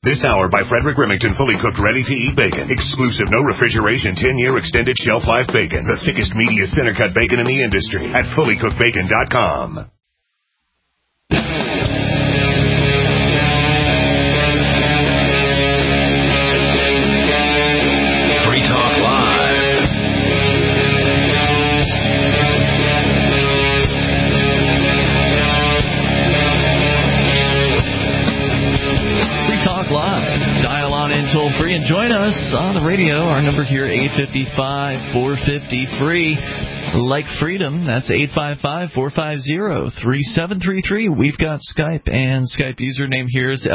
This hour by Frederick Remington, fully cooked, ready-to-eat bacon. Exclusive, no refrigeration, 10-year extended shelf life bacon. The thickest, meatiest center-cut bacon in the industry at fullycookedbacon.com. Free Talk Live. Live. Dial on in toll free and join us on the radio. Our number here, 855-450-FREE. Like freedom, that's 855-450-3733. We've got Skype, and Skype username here is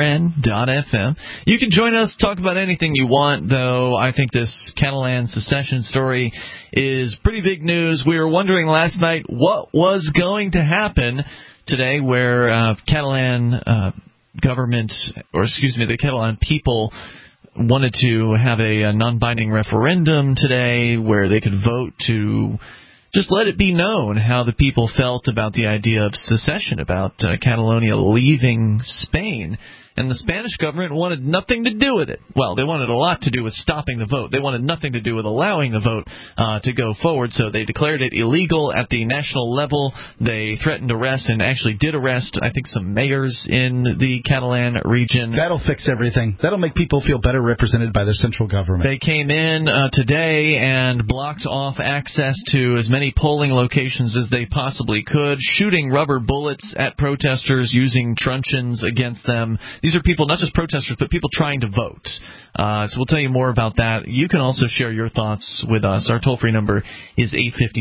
LRN.FM. You can join us, talk about anything you want, though I think this Catalan secession story is pretty big news. We were wondering last night what was going to happen today where Catalan government, or excuse me, the Catalan people wanted to have a non-binding referendum today where they could vote to just let it be known how the people felt about the idea of secession, about Catalonia leaving Spain. And the Spanish government wanted nothing to do with it. Well, they wanted a lot to do with stopping the vote. They wanted nothing to do with allowing the vote to go forward, so they declared it illegal at the national level. They threatened arrest and actually did arrest, I think, some mayors in the Catalan region. That'll fix everything. That'll make people feel better represented by their central government. They came in today and blocked off access to as many polling locations as they possibly could, shooting rubber bullets at protesters, using truncheons against them. These are people, not just protesters, but people trying to vote. So we'll tell you more about that. You can also share your thoughts with us. Our toll-free number is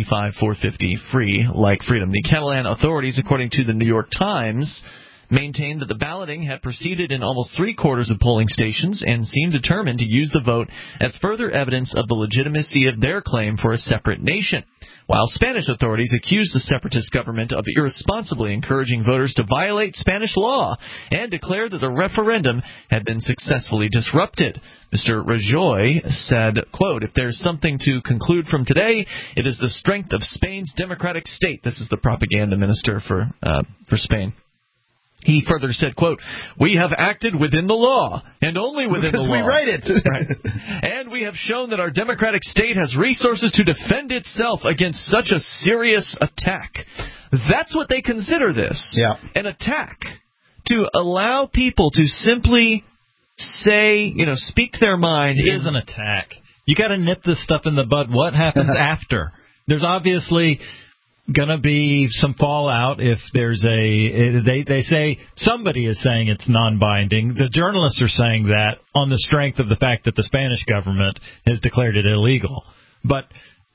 855-450-FREE, like freedom. The Catalan authorities, according to the New York Times, maintained that the balloting had proceeded in almost three-quarters of polling stations and seemed determined to use the vote as further evidence of the legitimacy of their claim for a separate nation, while Spanish authorities accused the separatist government of irresponsibly encouraging voters to violate Spanish law and declared that the referendum had been successfully disrupted. Mr. Rajoy said, quote, "If there's something to conclude from today, it is the strength of Spain's democratic state." This is the propaganda minister for Spain. He further said, quote, "We have acted within the law, and only within the law. Because we write it. Right. And we have shown that our democratic state has resources to defend itself against such a serious attack." That's what they consider this. Yeah. An attack. To allow people to simply say, speak their mind. It is an attack. You got to nip this stuff in the bud. What happens after? There's obviously going to be some fallout if there's they say somebody is saying it's non-binding. The journalists are saying that on the strength of the fact that the Spanish government has declared it illegal. But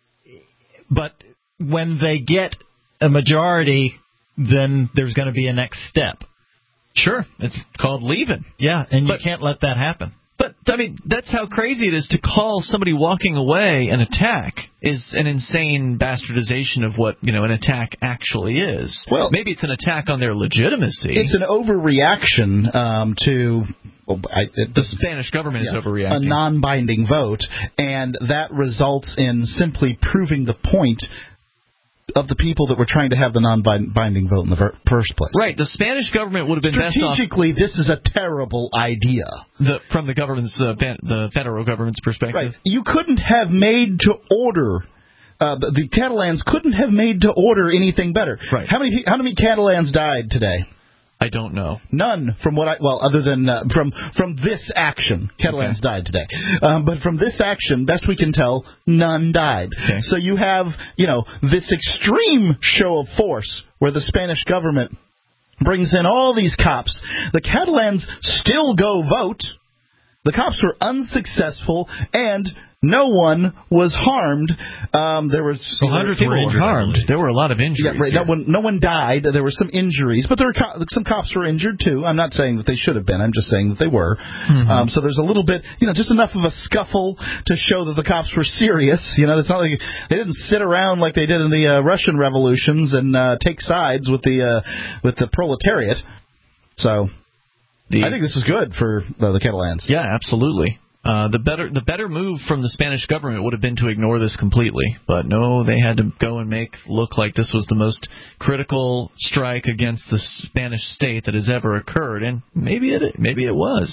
when they get a majority, then there's going to be a next step. Sure. It's called leaving. Yeah, and you can't let that happen. But, that's how crazy it is to call somebody walking away an attack is an insane bastardization of what, an attack actually is. Well, maybe it's an attack on their legitimacy. It's an overreaction to... the Spanish government is overreacting. A non-binding vote, and that results in simply proving the point of the people that were trying to have the non-binding vote in the first place. Right. The Spanish government would have been best off... Strategically, this is a terrible idea. From the government's, the federal government's perspective. Right. You couldn't have made to order... the Catalans couldn't have made to order anything better. Right. How many Catalans died today? I don't know. None from other than from this action. Catalans died today. But from this action, best we can tell, none died. Okay. So you have, this extreme show of force where the Spanish government brings in all these cops. The Catalans still go vote. The cops were unsuccessful, and no one was harmed. There was hundreds people were harmed. There were a lot of injuries. Yeah, right. No one died. There were some injuries, but there were some cops were injured too. I'm not saying that they should have been. I'm just saying that they were. Mm-hmm. So there's a little bit, just enough of a scuffle to show that the cops were serious. It's not like they didn't sit around like they did in the Russian revolutions and take sides with the proletariat. So. I think this was good for the Catalans. Yeah, absolutely. The better move from the Spanish government would have been to ignore this completely, but no, they had to go and look like this was the most critical strike against the Spanish state that has ever occurred, and maybe it was.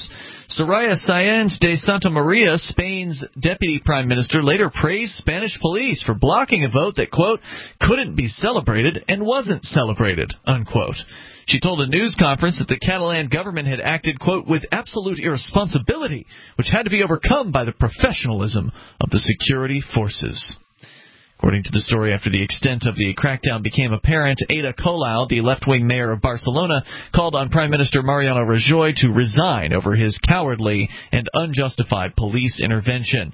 Soraya Sáenz de Santamaría, Spain's deputy prime minister, later praised Spanish police for blocking a vote that, quote, couldn't be celebrated and wasn't celebrated, unquote. She told a news conference that the Catalan government had acted, quote, with absolute irresponsibility, which had to be overcome by the professionalism of the security forces. According to the story, after the extent of the crackdown became apparent, Ada Colau, the left-wing mayor of Barcelona, called on Prime Minister Mariano Rajoy to resign over his cowardly and unjustified police intervention.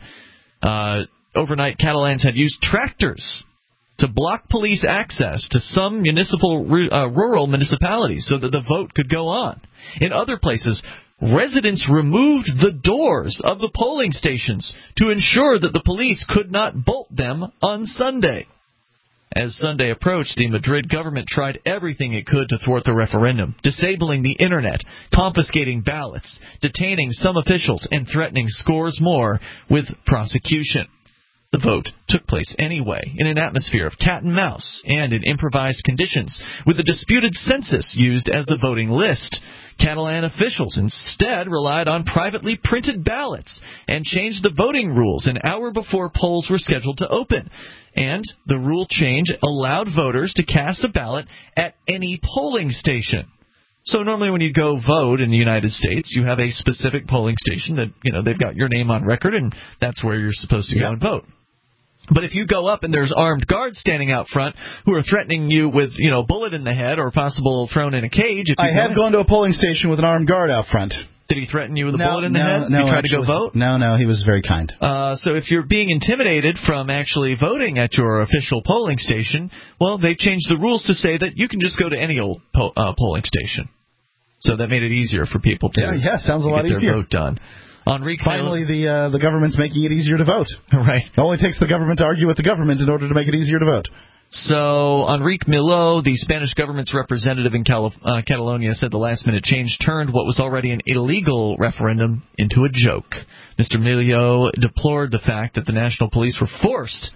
Overnight, Catalans had used tractors to block police access to some rural municipalities so that the vote could go on. In other places, residents removed the doors of the polling stations to ensure that the police could not bolt them on Sunday. As Sunday approached, the Madrid government tried everything it could to thwart the referendum, disabling the internet, confiscating ballots, detaining some officials, and threatening scores more with prosecution. The vote took place anyway, in an atmosphere of cat and mouse and in improvised conditions, with a disputed census used as the voting list. Catalan officials instead relied on privately printed ballots and changed the voting rules an hour before polls were scheduled to open. And the rule change allowed voters to cast a ballot at any polling station. So normally when you go vote in the United States, you have a specific polling station that, they've got your name on record, and that's where you're supposed to go and vote. But if you go up and there's armed guards standing out front who are threatening you with, a bullet in the head or possible thrown in a cage. I have gone to a polling station with an armed guard out front. Did he threaten you with a bullet in the head? No, you tried to go vote? No, he was very kind. So if you're being intimidated from actually voting at your official polling station, well, they've changed the rules to say that you can just go to any old polling station. So that made it easier for people to, sounds a lot get easier. Their vote done. Finally, the government's making it easier to vote. Right. It only takes the government to argue with the government in order to make it easier to vote. So Enrique Miló, the Spanish government's representative in Catalonia, said the last-minute change turned what was already an illegal referendum into a joke. Mr. Miló deplored the fact that the national police were forced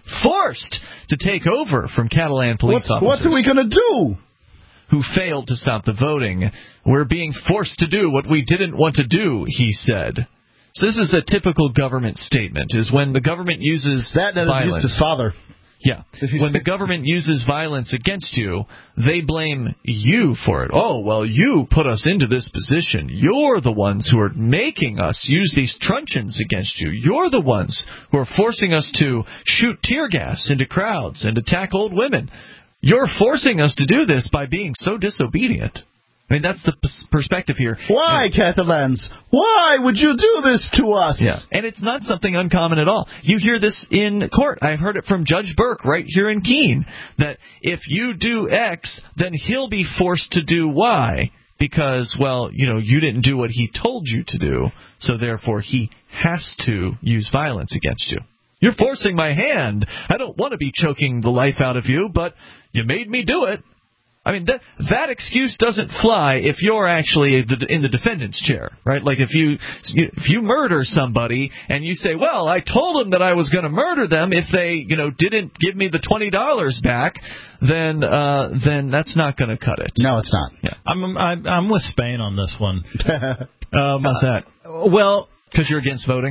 to take over from Catalan police officers. What are we going to do? Who failed to stop the voting. We're being forced to do what we didn't want to do, he said. So this is a typical government statement, is when the government uses violence. His father. Yeah. When the government uses violence against you, they blame you for it. Oh, well, you put us into this position. You're the ones who are making us use these truncheons against you. You're the ones who are forcing us to shoot tear gas into crowds and attack old women. You're forcing us to do this by being so disobedient. I mean, that's the perspective here. Why, Catalans? Why would you do this to us? Yeah, and it's not something uncommon at all. You hear this in court. I heard it from Judge Burke right here in Keene, that if you do X, then he'll be forced to do Y because, well, you didn't do what he told you to do, so therefore he has to use violence against you. You're forcing my hand. I don't want to be choking the life out of you, but you made me do it. I mean, that excuse doesn't fly if you're actually in the defendant's chair, right? Like if you murder somebody and you say, well, I told them that I was going to murder them if they, didn't give me the $20 back, then that's not going to cut it. No, it's not. Yeah. I'm with Spain on this one. How's that? Well, because you're against voting.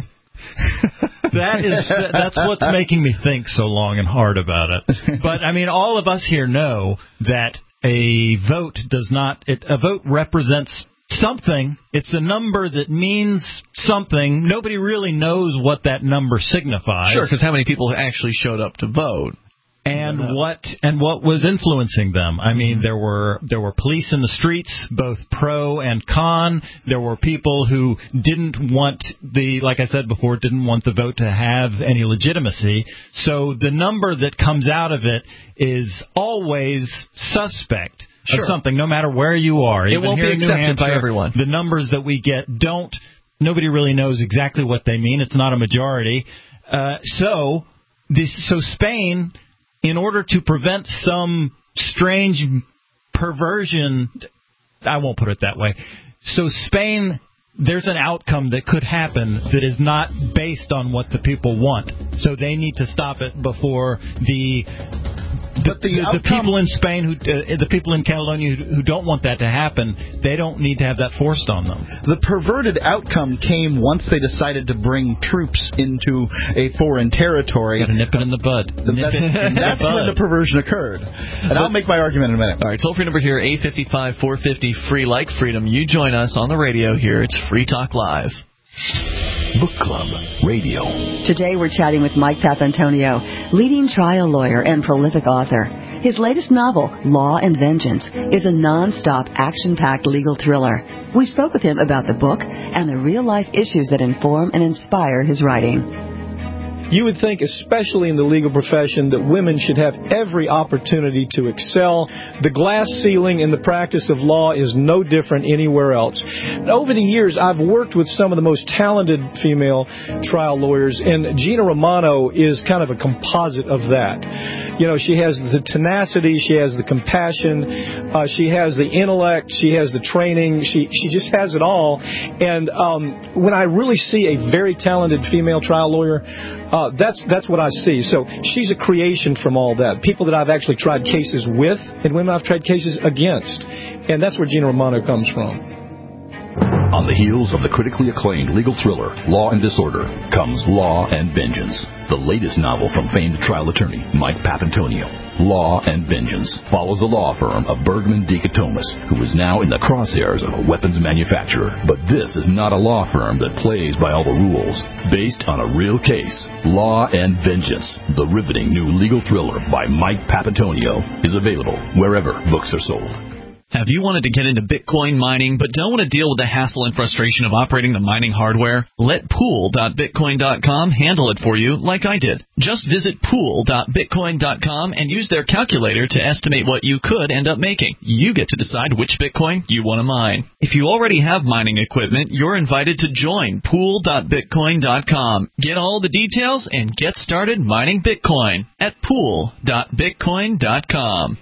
That's what's making me think so long and hard about it. But I mean, all of us here know that a vote a vote represents something. It's a number that means something. Nobody really knows what that number signifies. Sure, because how many people actually showed up to vote? And what was influencing them? I mean, there were police in the streets, both pro and con. There were people who didn't want like I said before, didn't want the vote to have any legitimacy. So the number that comes out of it is always suspect of something, no matter where you are. It won't be accepted by everyone. The numbers that we get nobody really knows exactly what they mean. It's not a majority. So Spain, in order to prevent some strange perversion, I won't put it that way. So Spain, there's an outcome that could happen that is not based on what the people want. So they need to stop it before the But the people in Spain, the people in Catalonia who don't want that to happen, they don't need to have that forced on them. The perverted outcome came once they decided to bring troops into a foreign territory. Got to nip it in the bud. That's when the perversion occurred. And I'll make my argument in a minute. All right, toll-free number here, 855-450-FREE, like freedom. You join us on the radio here. It's Free Talk Live. Book Club Radio. Today we're chatting with Mike Papantonio, leading trial lawyer and prolific author. His latest novel, Law and Vengeance, is a non-stop, action-packed legal thriller. We spoke with him about the book and the real-life issues that inform and inspire his writing. You would think, especially in the legal profession, that women should have every opportunity to excel. The glass ceiling in the practice of law is no different anywhere else. Over the years, I've worked with some of the most talented female trial lawyers, and Gina Romano is kind of a composite of that. You know, she has the tenacity, she has the compassion, she has the intellect, she has the training, she just has it all. And when I really see a very talented female trial lawyer, that's what I see. So she's a creation from all that. People that I've actually tried cases with and women I've tried cases against. And that's where Gina Romano comes from. On the heels of the critically acclaimed legal thriller, Law and Disorder, comes Law and Vengeance, the latest novel from famed trial attorney Mike Papantonio. Law and Vengeance follows the law firm of Bergman Dichotomus, who is now in the crosshairs of a weapons manufacturer. But this is not a law firm that plays by all the rules. Based on a real case, Law and Vengeance, the riveting new legal thriller by Mike Papantonio, is available wherever books are sold. Have you wanted to get into Bitcoin mining but don't want to deal with the hassle and frustration of operating the mining hardware? Let pool.bitcoin.com handle it for you like I did. Just visit pool.bitcoin.com and use their calculator to estimate what you could end up making. You get to decide which Bitcoin you want to mine. If you already have mining equipment, you're invited to join pool.bitcoin.com. Get all the details and get started mining Bitcoin at pool.bitcoin.com.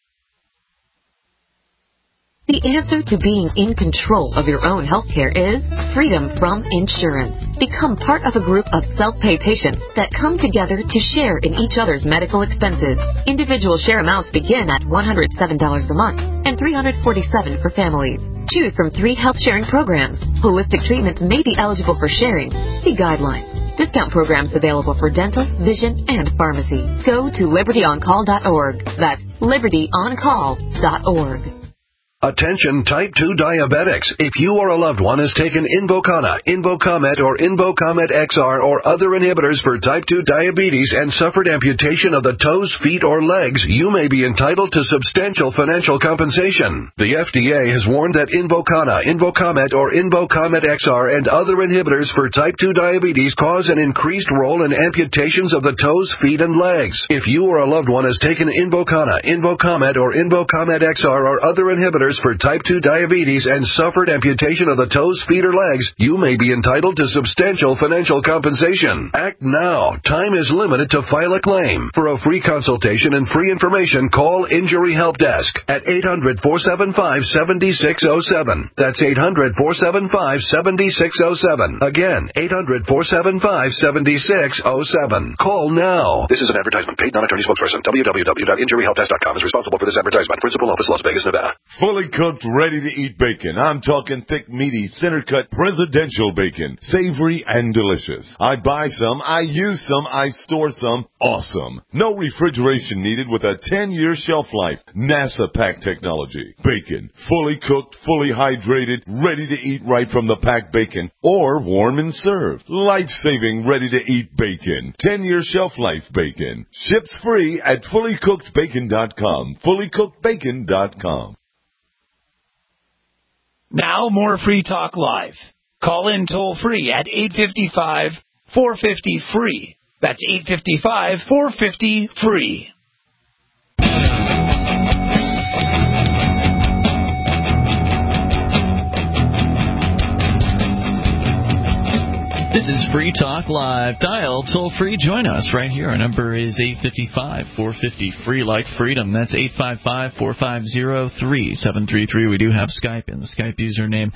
The answer to being in control of your own healthcare is freedom from insurance. Become part of a group of self-pay patients that come together to share in each other's medical expenses. Individual share amounts begin at $107 a month and $347 for families. Choose from 3 health sharing programs. Holistic treatments may be eligible for sharing. See guidelines. Discount programs available for dental, vision, and pharmacy. Go to libertyoncall.org. That's libertyoncall.org. Attention type 2 diabetics. If you or a loved one has taken Invokana, Invokamet, or Invokamet XR or other inhibitors for type 2 diabetes and suffered amputation of the toes, feet, or legs, you may be entitled to substantial financial compensation. The FDA has warned that Invokana, Invokamet, or Invokamet XR and other inhibitors for type 2 diabetes cause an increased role in amputations of the toes, feet, and legs. If you or a loved one has taken Invokana, Invokamet, or Invokamet XR or other inhibitors for type 2 diabetes and suffered amputation of the toes, feet, or legs, you may be entitled to substantial financial compensation. Act now. Time is limited to file a claim. For a free consultation and free information, call Injury Help Desk at 800-475-7607. That's 800-475-7607. Again, 800-475-7607. Call now. This is an advertisement. Paid non-attorney spokesperson. www.injuryhelpdesk.com is responsible for this advertisement. Principal office, Las Vegas, Nevada. Fully cooked, ready-to-eat bacon. I'm talking thick, meaty, center-cut, presidential bacon. Savory and delicious. I buy some, I use some, I store some. Awesome. No refrigeration needed with a 10-year shelf life. NASA pack technology. Bacon. Fully cooked, fully hydrated, ready to eat right from the packed bacon. Or warm and served. Life-saving, ready-to-eat bacon. 10-year shelf life bacon. Ships free at fullycookedbacon.com. fullycookedbacon.com. Now more Free Talk Live. Call in toll-free at 855-450-FREE. That's 855-450-FREE. This is Free Talk Live. Dial toll-free. Join us right here. Our number is 855-450-FREE, like freedom. That's 855-450-3733. We do have Skype, and the Skype username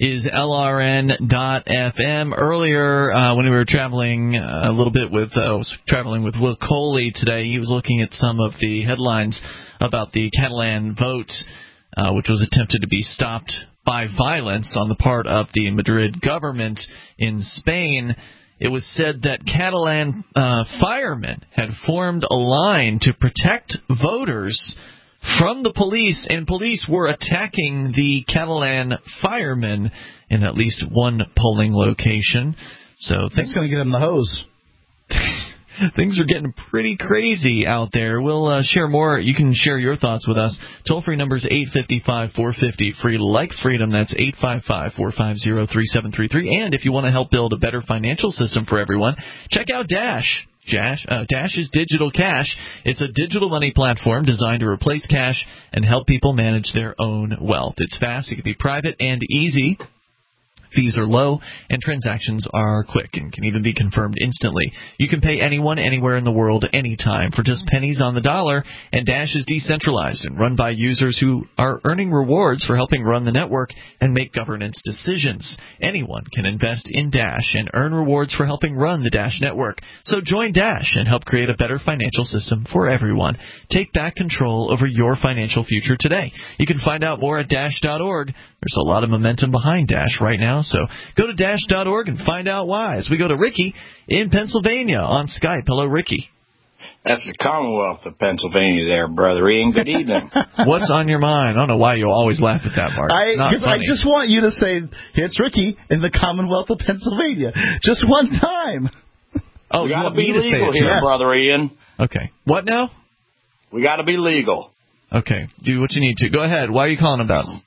is LRN.FM. Earlier, when we were traveling a little bit with, traveling with Will Coley today, he was looking at some of the headlines about the Catalan vote, which was attempted to be stopped by violence on the part of the Madrid government in Spain. It was said that Catalan firemen had formed a line to protect voters from the police, and police were attacking the Catalan firemen in at least one polling location. So that's going to get them the hose. Things are getting pretty crazy out there. We'll share more. You can share your thoughts with us. Toll-free number is 855-450, free like freedom. That's 855-450-3733. And if you want to help build a better financial system for everyone, check out Dash. Dash is digital cash. It's a digital money platform designed to replace cash and help people manage their own wealth. It's fast, it can be private and easy. Fees are low, and transactions are quick and can even be confirmed instantly. You can pay anyone, anywhere in the world, anytime for just pennies on the dollar, and Dash is decentralized and run by users who are earning rewards for helping run the network and make governance decisions. Anyone can invest in Dash and earn rewards for helping run the Dash network. So join Dash and help create a better financial system for everyone. Take back control over your financial future today. You can find out more at Dash.org. There's a lot of momentum behind Dash right now. So go to Dash.org and find out why. As we go to Ricky in Pennsylvania on Skype. Hello, Ricky. That's the Commonwealth of Pennsylvania there, Brother Ian. Good evening. What's on your mind? I don't know why you always laugh at that, Mark. Because I just want you to say, it's Ricky in the Commonwealth of Pennsylvania. Just one time. Oh, we got to be legal here, yes. Brother Ian. Okay. What now? We got to be legal. Okay. Do what you need to. Go ahead. Why are you calling about them?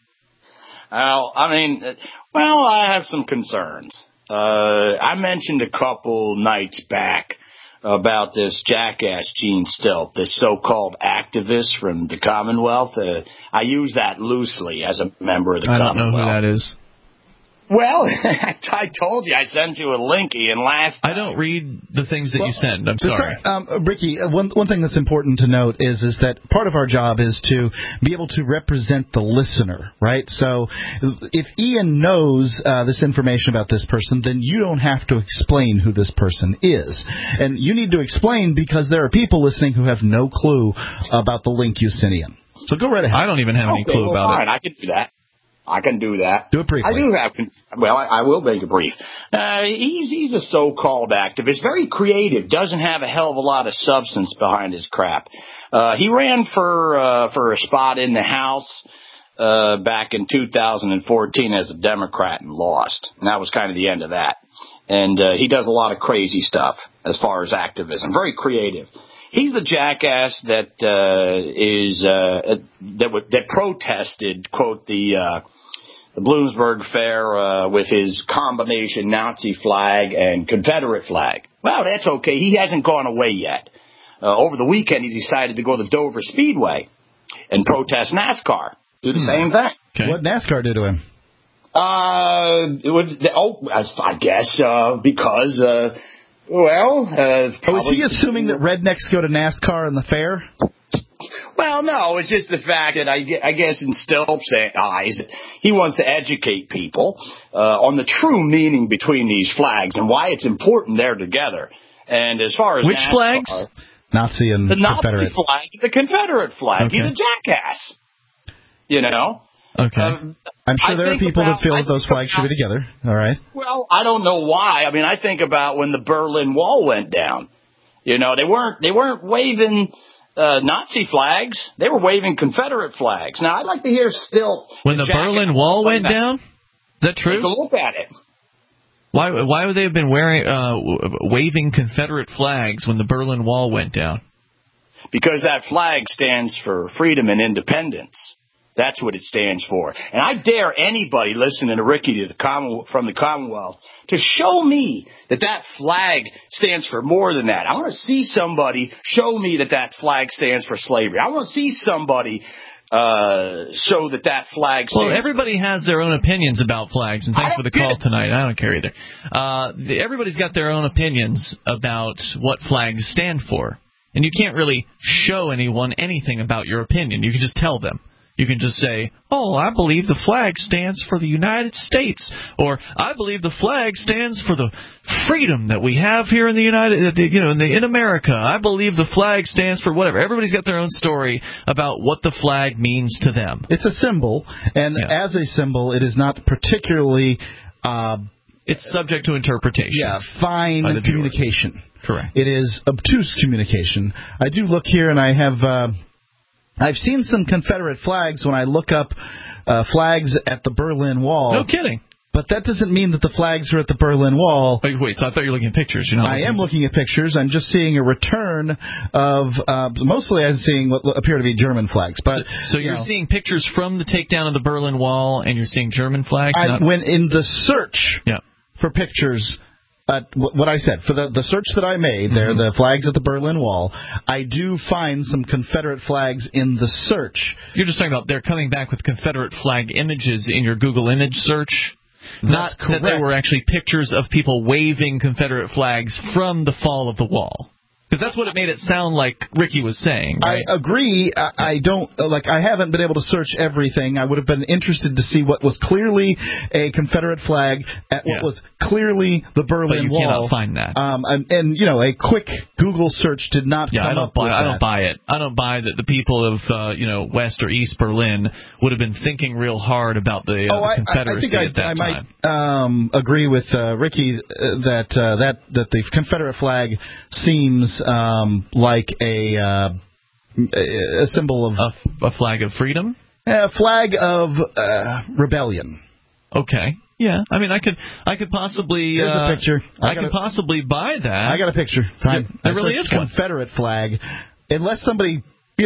I have some concerns. I mentioned a couple nights back about this jackass Gene Stilp, this so-called activist from the Commonwealth. I use that loosely as a member of the Commonwealth. I don't know who that is. Well, I told you I sent you a link, Ian, last time. I don't read the things that you send. I'm sorry. Ricky, one thing that's important to note is that part of our job is to be able to represent the listener, right? So if Ian knows this information about this person, then you don't have to explain who this person is. And you need to explain because there are people listening who have no clue about the link you sent Ian. So go right ahead. I don't even have any clue about it. I can do that. I can do that. Do it briefly. I do have. I will make it brief. He's a so-called activist, very creative, doesn't have a hell of a lot of substance behind his crap. He ran for a spot in the House back in 2014 as a Democrat and lost. And that was kind of the end of that. And he does a lot of crazy stuff as far as activism. Very creative. He's the jackass that that protested, quote, the Bloomsburg Fair with his combination Nazi flag and Confederate flag. Well, that's okay. He hasn't gone away yet. Over the weekend, he decided to go to the Dover Speedway and protest NASCAR. Do the same thing. Okay. What NASCAR do to him? I guess because. Was he assuming that rednecks go to NASCAR in the fair? Well, no, it's just the fact that I guess in Stilp's eyes, he wants to educate people on the true meaning between these flags and why it's important they're together. And as far as which NASCAR, flags? Nazi and the Confederate. Nazi flag, the Confederate flag. Okay. He's a jackass. You know. Okay. I'm sure there are people that feel that those flags should be together. All right. Well, I don't know why. I mean, I think about when the Berlin Wall went down. You know, they weren't waving Nazi flags. They were waving Confederate flags. Now, I'd like to hear still when the Berlin Wall went down. Is that true? Take a look at it. Why would they have been waving Confederate flags when the Berlin Wall went down? Because that flag stands for freedom and independence. That's what it stands for. And I dare anybody listening to Ricky from the Commonwealth to show me that flag stands for more than that. I want to see somebody show me that flag stands for slavery. I want to see somebody show that flag stands. Well, everybody has their own opinions about flags, and thanks for the call tonight. I don't care either. Everybody's got their own opinions about what flags stand for. And you can't really show anyone anything about your opinion. You can just tell them. You can just say, "Oh, I believe the flag stands for the United States," or "I believe the flag stands for the freedom that we have here in the in America. I believe the flag stands for whatever." Everybody's got their own story about what the flag means to them. It's a symbol, and as a symbol, it is not particularly. It's subject to interpretation. Yeah, fine communication. Correct. It is obtuse communication. I do look here, and I have. I've seen some Confederate flags when I look up flags at the Berlin Wall. No kidding. But that doesn't mean that the flags are at the Berlin Wall. Wait, so I thought you were looking at pictures. I am looking at pictures. I'm just seeing a return of, mostly I'm seeing what appear to be German flags. But So you're seeing pictures from the takedown of the Berlin Wall, and you're seeing German flags? When in the search for pictures... what I said, for the search that I made, there, the flags at the Berlin Wall, I do find some Confederate flags in the search. You're just talking about they're coming back with Confederate flag images in your Google image search? That's correct. That they were actually pictures of people waving Confederate flags from the fall of the wall. Because that's what it made it sound like Ricky was saying, right? I agree. I don't, I haven't been able to search everything. I would have been interested to see what was clearly a Confederate flag at what was clearly the Berlin Wall. But you cannot find that. And a quick Google search did not come up with that. I don't buy it. I don't buy that the people of, West or East Berlin would have been thinking real hard about the Confederacy at that time. I might agree with Ricky that the Confederate flag seems like a symbol of a flag of freedom, a flag of rebellion. Okay, yeah. I mean, I could possibly. Here's a picture. I could possibly buy that. I got a picture. Fine. There really is one. Confederate flag, unless somebody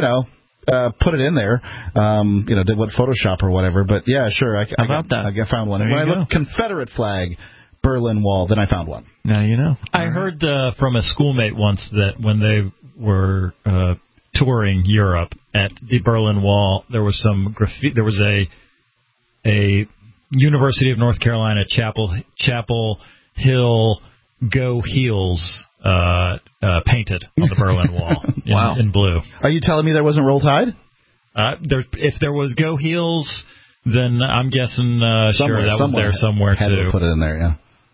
put it in there, did what Photoshop or whatever. But yeah, sure. I found one. And when I looked Confederate flag. Berlin Wall, then I found one. Now you know. I heard from a schoolmate once that when they were touring Europe at the Berlin Wall, there was some graffiti. There was a University of North Carolina Chapel Hill Go Heels painted on the Berlin Wall in blue. Are you telling me there wasn't Roll Tide? If there was Go Heels, then I'm guessing sure that was there somewhere had too. To put it in there, yeah.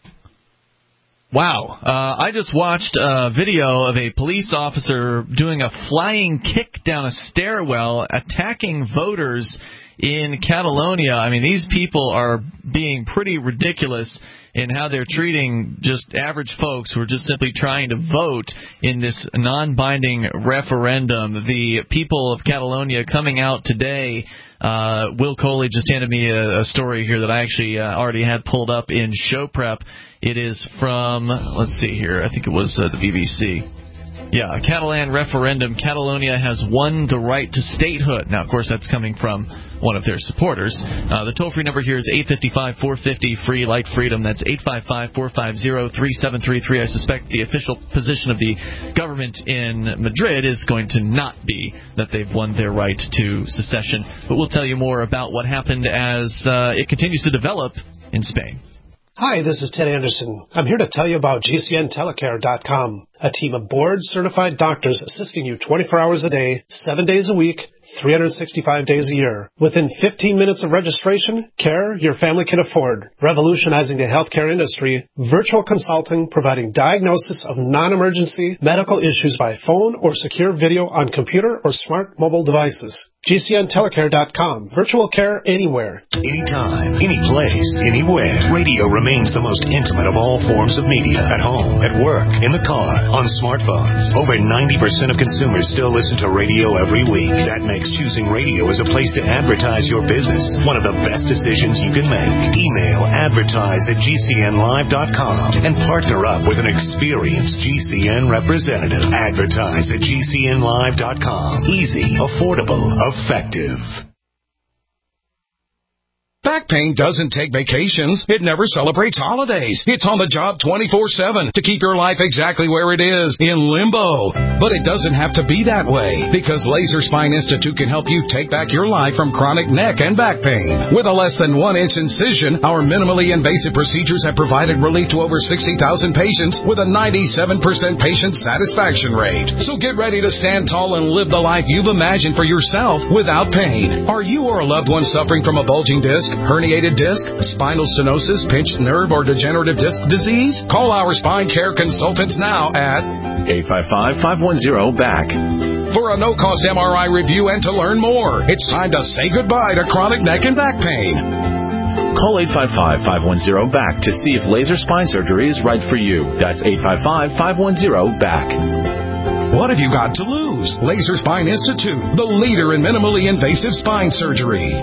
Wow. I just watched a video of a police officer doing a flying kick down a stairwell, attacking voters in Catalonia. I mean, these people are being pretty ridiculous in how they're treating just average folks who are just simply trying to vote in this non-binding referendum. The people of Catalonia coming out today. Will Coley just handed me a story here that I actually already had pulled up in show prep. It is from, let's see here, I think it was the BBC. Yeah, a Catalan referendum. Catalonia has won the right to statehood. Now, of course, that's coming from one of their supporters. The toll-free number here is 855-450-FREE, like freedom. That's 855-450-3733. I suspect the official position of the government in Madrid is going to not be that they've won their right to secession. But we'll tell you more about what happened as it continues to develop in Spain. Hi, this is Ted Anderson. I'm here to tell you about GCNtelecare.com, a team of board-certified doctors assisting you 24 hours a day, 7 days a week, 365 days a year. Within 15 minutes of registration, care your family can afford. Revolutionizing the healthcare industry, virtual consulting providing diagnosis of non-emergency medical issues by phone or secure video on computer or smart mobile devices. GCNtelecare.com. Virtual care anywhere. Anytime, any place, anywhere. Radio remains the most intimate of all forms of media. At home, at work, in the car, on smartphones. Over 90% of consumers still listen to radio every week. That makes choosing radio as a place to advertise your business one of the best decisions you can make. Email advertise@gcnlive.com and partner up with an experienced GCN representative. Advertise@gcnlive.com. Easy, affordable, effective. Back pain doesn't take vacations. It never celebrates holidays. It's on the job 24/7 to keep your life exactly where it is, in limbo. But it doesn't have to be that way, because Laser Spine Institute can help you take back your life from chronic neck and back pain. With a less than 1-inch incision, our minimally invasive procedures have provided relief to over 60,000 patients with a 97% patient satisfaction rate. So get ready to stand tall and live the life you've imagined for yourself without pain. Are you or a loved one suffering from a bulging disc, herniated disc, spinal stenosis, pinched nerve, or degenerative disc disease? Call our spine care consultants now at 855-510-BACK. For a no-cost MRI review and to learn more. It's time to say goodbye to chronic neck and back pain. Call 855-510-BACK to see if laser spine surgery is right for you. That's 855-510-BACK. What have you got to lose? Laser Spine Institute, the leader in minimally invasive spine surgery.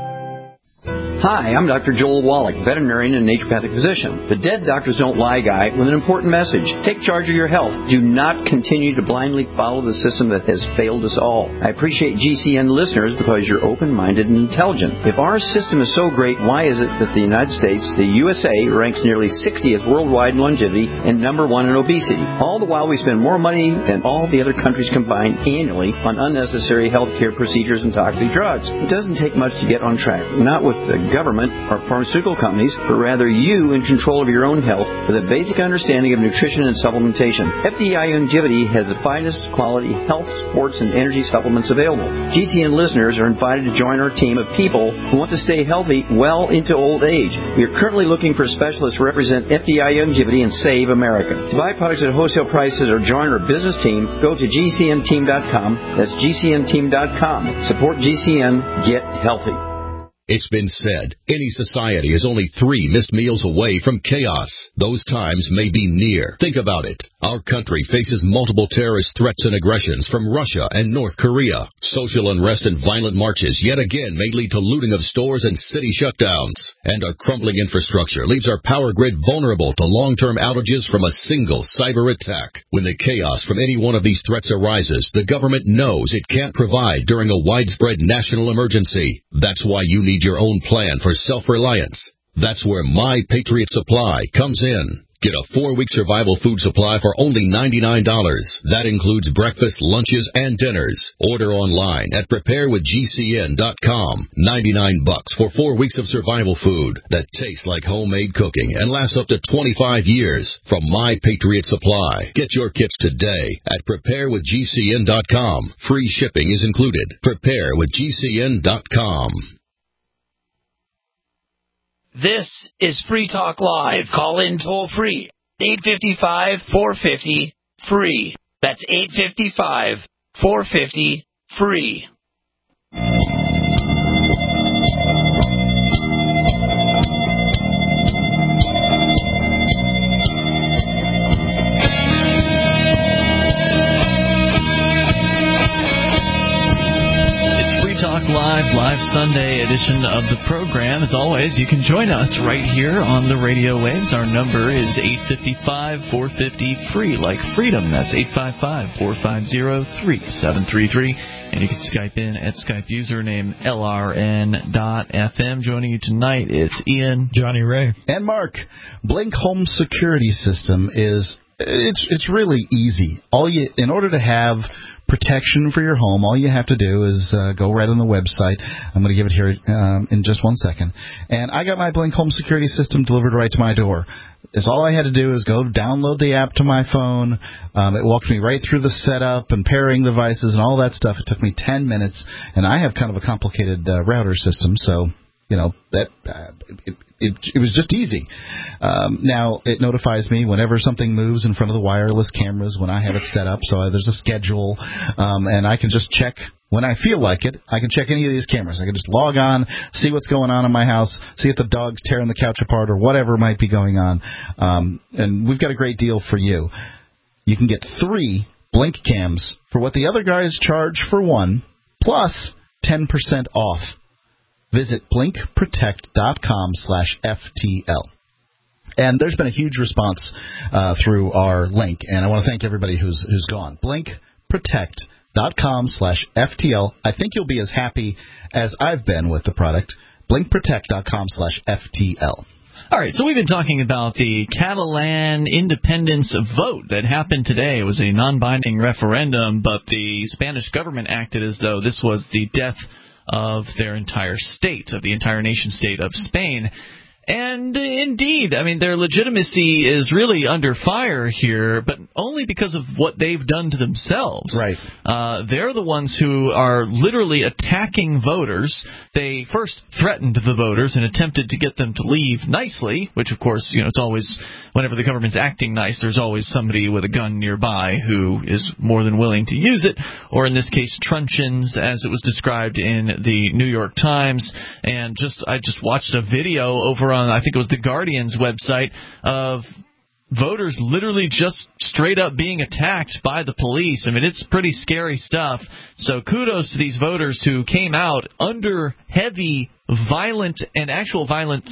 Hi, I'm Dr. Joel Wallach, veterinarian and naturopathic physician. The Dead Doctors Don't Lie guy with an important message. Take charge of your health. Do not continue to blindly follow the system that has failed us all. I appreciate GCN listeners because you're open-minded and intelligent. If our system is so great, why is it that the United States, the USA, ranks nearly 60th worldwide in longevity and number 1 in obesity? All the while we spend more money than all the other countries combined annually on unnecessary healthcare procedures and toxic drugs. It doesn't take much to get on track. Not with the government or pharmaceutical companies, but rather you in control of your own health with a basic understanding of nutrition and supplementation. FDI Longevity has the finest quality health, sports, and energy supplements available. GCN listeners are invited to join our team of people who want to stay healthy well into old age. We are currently looking for specialists to represent FDI Longevity and Save America. To buy products at wholesale prices or join our business team, go to GCNteam.com. That's GCNteam.com. Support GCN. Get healthy. It's been said, any society is only 3 missed meals away from chaos. Those times may be near. Think about it. Our country faces multiple terrorist threats and aggressions from Russia and North Korea. Social unrest and violent marches yet again may lead to looting of stores and city shutdowns. And our crumbling infrastructure leaves our power grid vulnerable to long-term outages from a single cyber attack. When the chaos from any one of these threats arises, the government knows it can't provide during a widespread national emergency. That's why you need your own plan for self-reliance. That's where My Patriot Supply comes in. Get a 4-week survival food supply for only $99. That includes breakfast, lunches, and dinners. Order online at preparewithgcn.com. $99 for 4 weeks of survival food that tastes like homemade cooking and lasts up to 25 years from My Patriot Supply. Get your kits today at preparewithgcn.com. Free shipping is included. Preparewithgcn.com. This is Free Talk Live. Call in toll free. 855-450-FREE. That's 855-450-FREE. Talk Live Sunday edition of the program. As always, you can join us right here on the radio waves. Our number is 855-450-FREE, like freedom. That's 855-450-3733. And you can Skype in at Skype username LRN.FM. Joining you tonight, it's Ian, Johnny Ray, and Mark. Blink Home Security System is it's really easy. In order to have protection for your home, all you have to do is go right on the website. I'm going to give it here in just 1 second. And I got my Blink Home Security System delivered right to my door. All I had to do is go download the app to my phone. It walked me right through the setup and pairing devices and all that stuff. It took me 10 minutes, and I have kind of a complicated router system, so that it was just easy. Now it notifies me whenever something moves in front of the wireless cameras when I have it set up. So there's a schedule, and I can just check when I feel like it. I can check any of these cameras. I can just log on, see what's going on in my house, see if the dog's tearing the couch apart or whatever might be going on. And we've got a great deal for you. You can get 3 Blink cams for what the other guys charge for 1, plus 10% off. Visit blinkprotect.com/FTL. And there's been a huge response through our link, and I want to thank everybody who's gone. blinkprotect.com/FTL. I think you'll be as happy as I've been with the product. Blinkprotect.com/FTL. All right, so we've been talking about the Catalan independence vote that happened today. It was a non-binding referendum, but the Spanish government acted as though this was the death of their entire state, of the entire nation-state of Spain. And indeed, I mean, their legitimacy is really under fire here, but only because of what they've done to themselves. Right. They're the ones who are literally attacking voters. They first threatened the voters and attempted to get them to leave nicely, which, of course, you know, it's always, whenever the government's acting nice, there's always somebody with a gun nearby who is more than willing to use it, or in this case, truncheons, as it was described in the New York Times. And I just watched a video over on, I think it was the Guardian's website, of voters literally just straight up being attacked by the police. I mean, it's pretty scary stuff. So kudos to these voters who came out under heavy threat of violence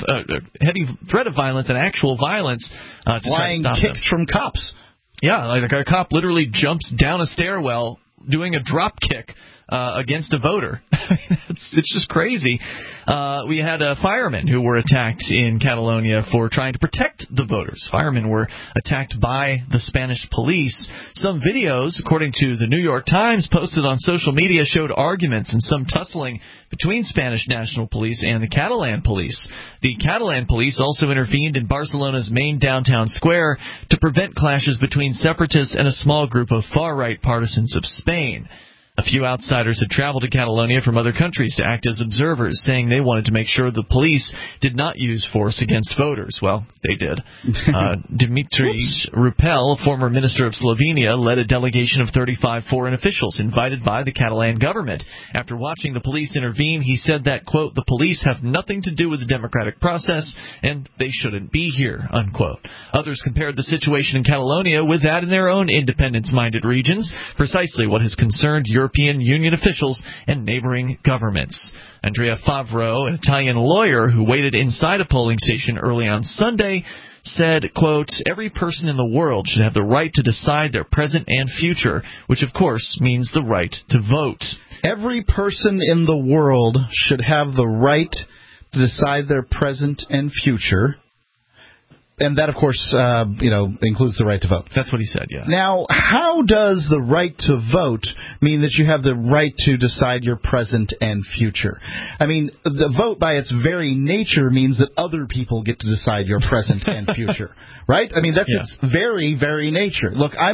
and actual violence to try to stop kicks them. from cops. Yeah, like a cop literally jumps down a stairwell doing a drop kick against a voter. It's just crazy. We had firemen who were attacked in Catalonia for trying to protect the voters. Firemen were attacked by the Spanish police. Some videos, according to the New York Times, posted on social media showed arguments and some tussling between Spanish National Police and the Catalan police. The Catalan police also intervened in Barcelona's main downtown square to prevent clashes between separatists and a small group of far-right partisans of Spain. A few outsiders had traveled to Catalonia from other countries to act as observers, saying they wanted to make sure the police did not use force against voters. Well, they did. Dimitri Rupel, former minister of Slovenia, led a delegation of 35 foreign officials invited by the Catalan government. After watching the police intervene, he said that, quote, the police have nothing to do with the democratic process and they shouldn't be here, unquote. Others compared the situation in Catalonia with that in their own independence-minded regions, precisely what has concerned European Union officials and neighboring governments. Andrea Favro, an Italian lawyer who waited inside a polling station early on Sunday, said, quote, every person in the world should have the right to decide their present and future, which of course means the right to vote. Every person in the world should have the right to decide their present and future. And that, of course, includes the right to vote. That's what he said, yeah. Now, how does the right to vote mean that you have the right to decide your present and future? I mean, the vote by its very nature means that other people get to decide your present and future, right? I mean, that's its very, very nature. Look, I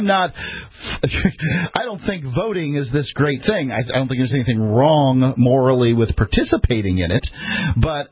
don't think voting is this great thing. I don't think there's anything wrong morally with participating in it. But,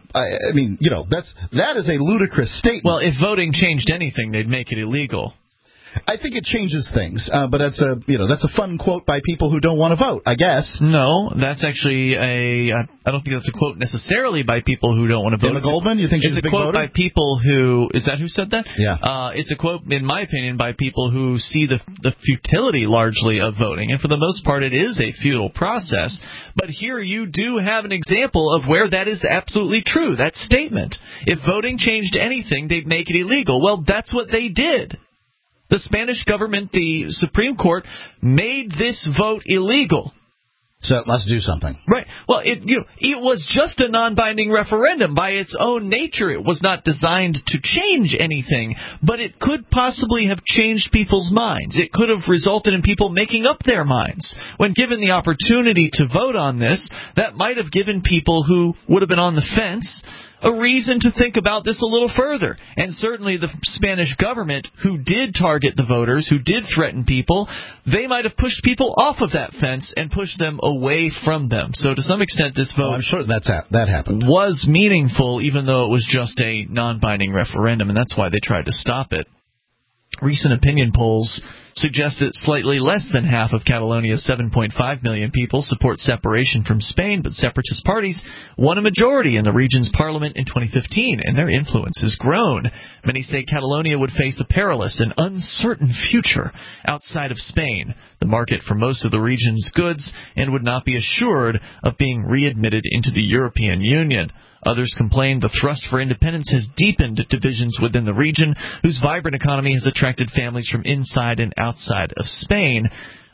that is a ludicrous statement. Well, if voting changed anything, they'd make it illegal. I think it changes things, but that's a fun quote by people who don't want to vote, I guess. No, that's actually I don't think that's a quote necessarily by people who don't want to vote. Emma Goldman, you think she's a big voter? It's a quote by people who, is that who said that? Yeah. It's a quote, in my opinion, by people who see the futility largely of voting, and for the most part, it is a futile process. But here you do have an example of where that is absolutely true. That statement. If voting changed anything, they'd make it illegal. Well, that's what they did. The Spanish government, the Supreme Court, made this vote illegal. So it must do something. Right. Well, it was just a non-binding referendum. By its own nature, it was not designed to change anything, but it could possibly have changed people's minds. It could have resulted in people making up their minds. When given the opportunity to vote on this, that might have given people who would have been on the fence a reason to think about this a little further. And certainly the Spanish government, who did target the voters, who did threaten people, they might have pushed people off of that fence and pushed them away from them. So to some extent, this vote I'm sure that happened. Was meaningful, even though it was just a non-binding referendum, and that's why they tried to stop it. Recent opinion polls suggest that slightly less than half of Catalonia's 7.5 million people support separation from Spain, but separatist parties won a majority in the region's parliament in 2015, and their influence has grown. Many say Catalonia would face a perilous and uncertain future outside of Spain, the market for most of the region's goods, and would not be assured of being readmitted into the European Union. Others complain the thrust for independence has deepened divisions within the region, whose vibrant economy has attracted families from inside and outside of Spain.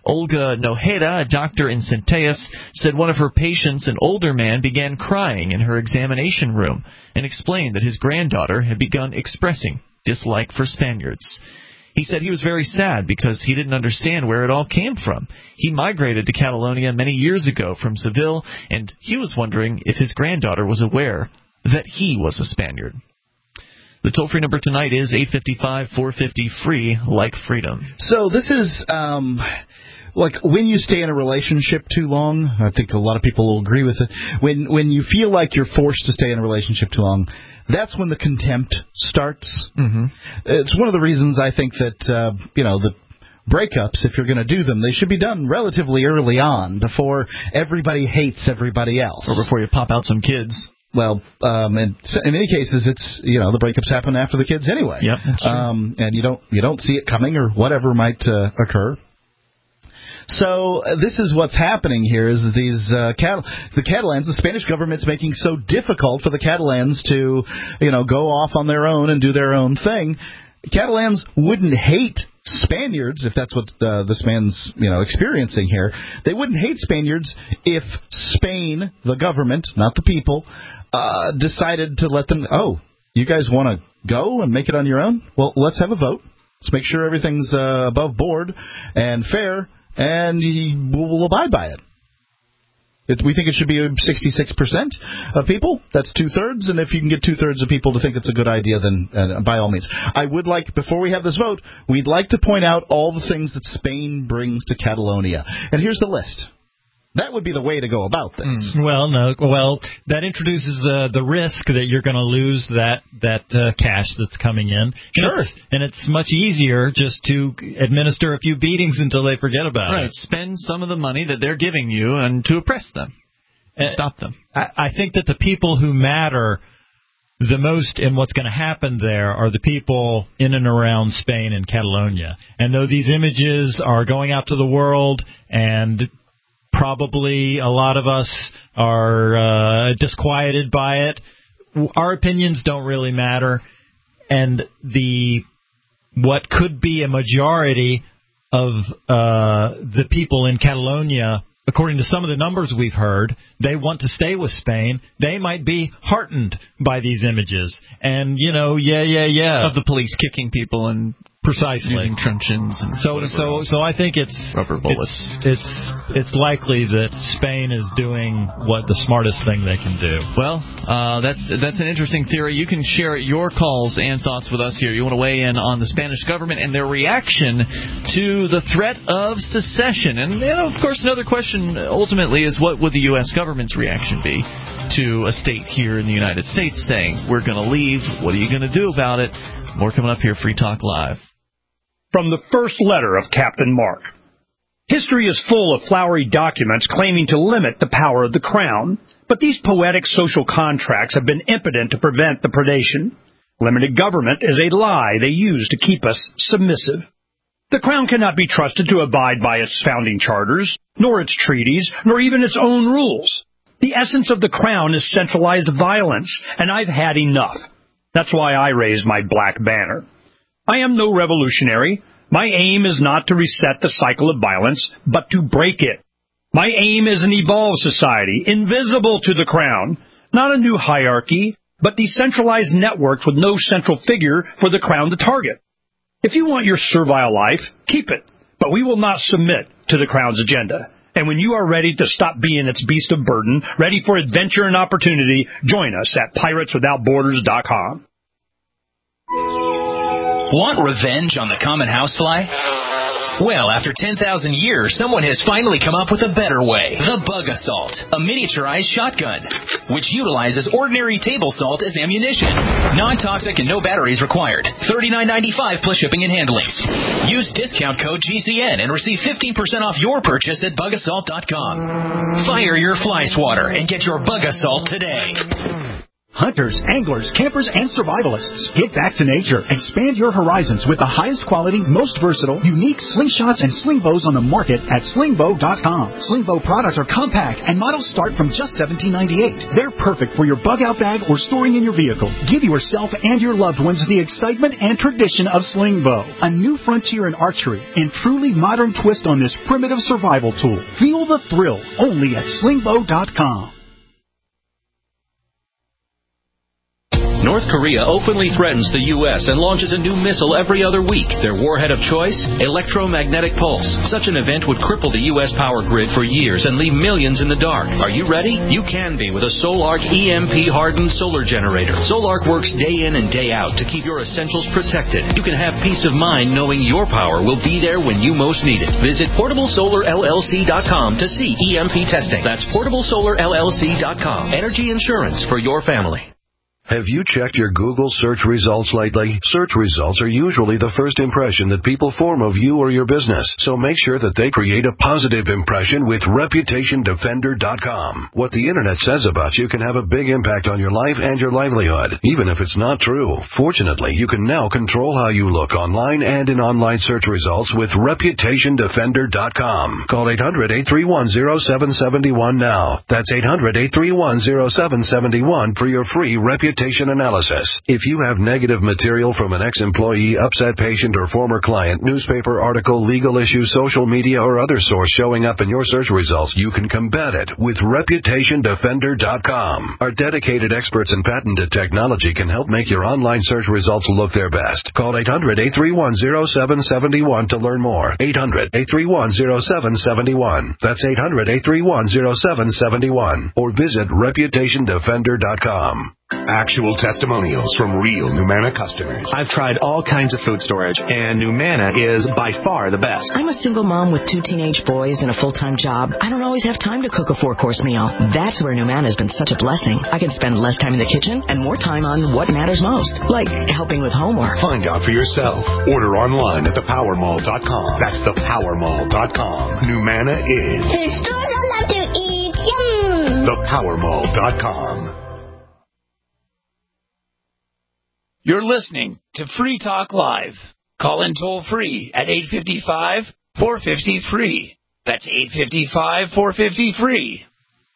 Olga Nojeda, a doctor in Centellas, said one of her patients, an older man, began crying in her examination room and explained that his granddaughter had begun expressing dislike for Spaniards. He said he was very sad because he didn't understand where it all came from. He migrated to Catalonia many years ago from Seville, and he was wondering if his granddaughter was aware that he was a Spaniard. The toll-free number tonight is 855-450-FREE, like freedom. So this is like when you stay in a relationship too long. I think a lot of people will agree with it. When you feel like you're forced to stay in a relationship too long, that's when the contempt starts. Mm-hmm. It's one of the reasons I think that the breakups, if you're going to do them, they should be done relatively early on before everybody hates everybody else, or before you pop out some kids. Well, in many cases, it's the breakups happen after the kids anyway. Yep, that's true. And you don't see it coming or whatever might occur. So this is what's happening here: is these the Catalans, the Spanish government's making so difficult for the Catalans to go off on their own and do their own thing. Catalans wouldn't hate Spaniards, if that's what this man's experiencing here. They wouldn't hate Spaniards if Spain, the government, not the people, decided to let them. Oh, you guys want to go and make it on your own? Well, let's have a vote. Let's make sure everything's above board and fair, and we'll abide by it. We think it should be 66% of people. That's 2/3, and if you can get 2/3 of people to think it's a good idea, then by all means. I would like, before we have this vote, we'd like to point out all the things that Spain brings to Catalonia. And here's the list. That would be the way to go about this. Well, that introduces the risk that you're going to lose that cash that's coming in. Sure. And it's much easier just to administer a few beatings until they forget about it. Right. Spend some of the money that they're giving you and to oppress them and stop them. I think that the people who matter the most in what's going to happen there are the people in and around Spain and Catalonia. And though these images are going out to the world, and probably a lot of us are disquieted by it, our opinions don't really matter. And what could be a majority of the people in Catalonia, according to some of the numbers we've heard, they want to stay with Spain. They might be heartened by these images. And, of the police kicking people and precisely using truncheons and so I think it's rubber bullets. It's likely that Spain is doing what the smartest thing they can do. Well, that's an interesting theory. You can share your calls and thoughts with us here. You want to weigh in on the Spanish government and their reaction to the threat of secession. And of course, another question ultimately is, what would the U.S. government's reaction be to a state here in the United States saying, we're going to leave? What are you going to do about it? More coming up here, Free Talk Live. From the first letter of Captain Mark. History is full of flowery documents claiming to limit the power of the crown, but these poetic social contracts have been impotent to prevent the predation. Limited government is a lie they use to keep us submissive. The crown cannot be trusted to abide by its founding charters, nor its treaties, nor even its own rules. The essence of the crown is centralized violence, and I've had enough. That's why I raised my black banner. I am no revolutionary. My aim is not to reset the cycle of violence, but to break it. My aim is an evolved society, invisible to the crown. Not a new hierarchy, but decentralized networks with no central figure for the crown to target. If you want your servile life, keep it, but we will not submit to the crown's agenda. And when you are ready to stop being its beast of burden, ready for adventure and opportunity, join us at pirateswithoutborders.com. Want revenge on the common housefly? Well, after 10,000 years, someone has finally come up with a better way. The Bug Assault, a miniaturized shotgun, which utilizes ordinary table salt as ammunition. Non-toxic and no batteries required. $39.95 plus shipping and handling. Use discount code GCN and receive 15% off your purchase at bugassault.com. Fire your fly swatter and get your Bug Assault today. Hunters, anglers, campers, and survivalists. Get back to nature. Expand your horizons with the highest quality, most versatile, unique slingshots and sling bows on the market at slingbow.com. Slingbow products are compact and models start from just $17.98. They're perfect for your bug-out bag or storing in your vehicle. Give yourself and your loved ones the excitement and tradition of Slingbow, a new frontier in archery and truly modern twist on this primitive survival tool. Feel the thrill only at slingbow.com. North Korea openly threatens the U.S. and launches a new missile every other week. Their warhead of choice? Electromagnetic pulse. Such an event would cripple the U.S. power grid for years and leave millions in the dark. Are you ready? You can be with a Solarc EMP-hardened solar generator. Solarc works day in and day out to keep your essentials protected. You can have peace of mind knowing your power will be there when you most need it. Visit PortableSolarLLC.com to see EMP testing. That's PortableSolarLLC.com. Energy insurance for your family. Have you checked your Google search results lately? Search results are usually the first impression that people form of you or your business, so make sure that they create a positive impression with ReputationDefender.com. What the Internet says about you can have a big impact on your life and your livelihood, even if it's not true. Fortunately, you can now control how you look online and in online search results with ReputationDefender.com. Call 800-831-0771 now. That's 800-831-0771 for your free reputation analysis. If you have negative material from an ex-employee, upset patient, or former client, newspaper article, legal issue, social media, or other source showing up in your search results, you can combat it with ReputationDefender.com. Our dedicated experts in patented technology can help make your online search results look their best. Call 800-831-0771 to learn more. 800-831-0771. That's 800-831-0771. Or visit ReputationDefender.com. Actual testimonials from real Numanna customers. I've tried all kinds of food storage, and Numanna is by far the best. I'm a single mom with 2 teenage boys and a full-time job. I don't always have time to cook a 4-course meal. That's where Numanna has been such a blessing. I can spend less time in the kitchen and more time on what matters most, like helping with homework. Find out for yourself. Order online at thepowermall.com. That's thepowermall.com. Numanna is the store I love to eat. Yum! Thepowermall.com. You're listening to Free Talk Live. Call in toll-free at 855-450-FREE. That's 855-450-FREE.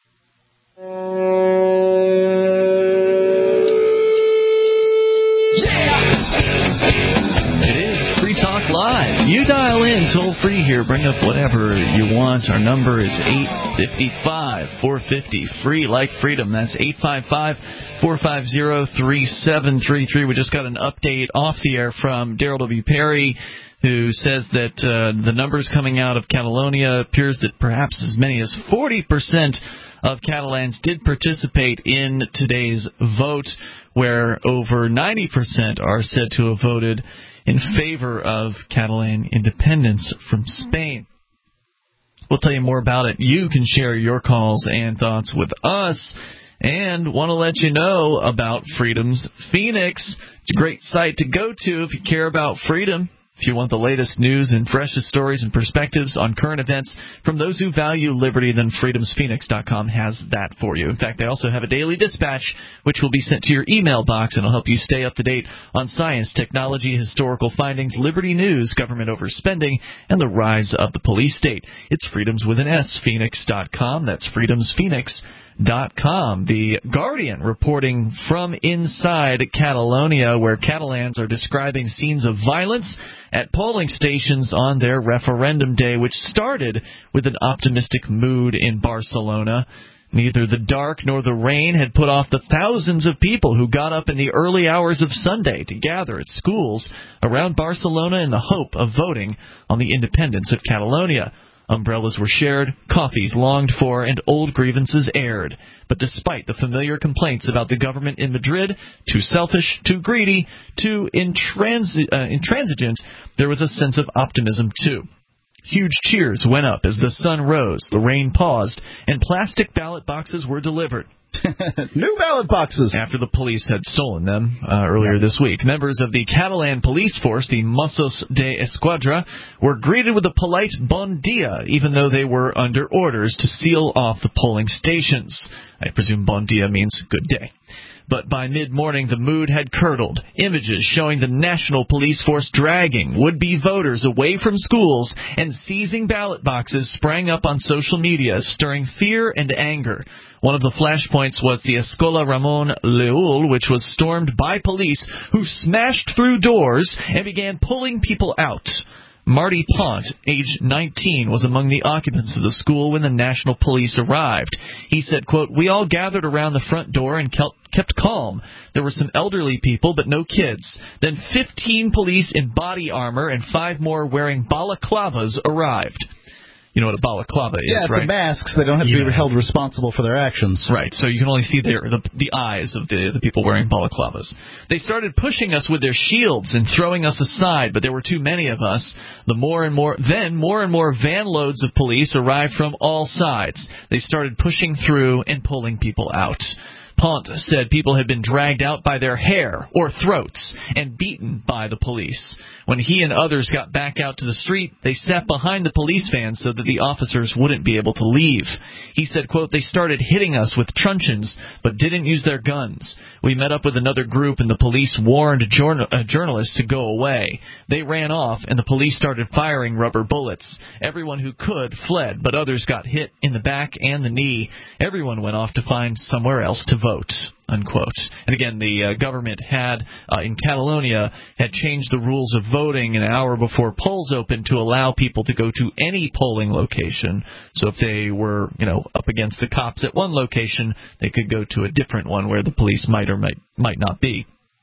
Talk Live. You dial in toll free here. Bring up whatever you want. Our number is 855-450-FREE, like freedom. That's 855-450-3733. We just got an update off the air from Daryl W. Perry, who says that the numbers coming out of Catalonia appears that perhaps as many as 40% of Catalans did participate in today's vote, where over 90% are said to have voted in favor of Catalan independence from Spain. We'll tell you more about it. You can share your calls and thoughts with us, and want to let you know about Freedom's Phoenix. It's a great site to go to if you care about freedom. If you want the latest news and freshest stories and perspectives on current events from those who value liberty, then freedomsphoenix.com has that for you. In fact, they also have a daily dispatch, which will be sent to your email box and will help you stay up to date on science, technology, historical findings, liberty news, government overspending, and the rise of the police state. It's freedoms with an S, phoenix.com. That's freedomsphoenix.com. The Guardian reporting from inside Catalonia, where Catalans are describing scenes of violence at polling stations on their referendum day, which started with an optimistic mood in Barcelona. Neither the dark nor the rain had put off the thousands of people who got up in the early hours of Sunday to gather at schools around Barcelona in the hope of voting on the independence of Catalonia. Umbrellas were shared, coffees longed for, and old grievances aired. But despite the familiar complaints about the government in Madrid, too selfish, too greedy, too intransigent, there was a sense of optimism too. Huge cheers went up as the sun rose, the rain paused, and plastic ballot boxes were delivered. New ballot boxes. After the police had stolen them earlier this week. Members of the Catalan police force, the Mossos d'Esquadra, were greeted with a polite bon dia, even though they were under orders to seal off the polling stations. I presume bon dia means good day. But by mid-morning, the mood had curdled. Images showing the National Police Force dragging would-be voters away from schools and seizing ballot boxes sprang up on social media, stirring fear and anger. One of the flashpoints was the Escola Ramon Leul, which was stormed by police who smashed through doors and began pulling people out. Marty Pont, age 19, was among the occupants of the school when the National Police arrived. He said, quote, "We all gathered around the front door and kept calm. There were some elderly people, but no kids. Then 15 police in body armor and 5 more wearing balaclavas arrived." You know what a balaclava is, right? Yeah, it's right? a mask, so they don't have to be held responsible for their actions. Right, so you can only see the eyes of the people wearing balaclavas. They started pushing us with their shields and throwing us aside, but there were too many of us. More and more van loads of police arrived from all sides. They started pushing through and pulling people out. Pont said people had been dragged out by their hair or throats and beaten by the police. When he and others got back out to the street, they sat behind the police van so that the officers wouldn't be able to leave. He said, quote, "They started hitting us with truncheons, but didn't use their guns. We met up with another group, and the police warned journalists to go away. They ran off, and the police started firing rubber bullets. Everyone who could fled, but others got hit in the back and the knee. Everyone went off to find somewhere else to vote," unquote. And again, the government had, in Catalonia, had changed the rules of voting an hour before polls opened to allow people to go to any polling location. So if they were, up against the cops at one location, they could go to a different one where the police might or might not be.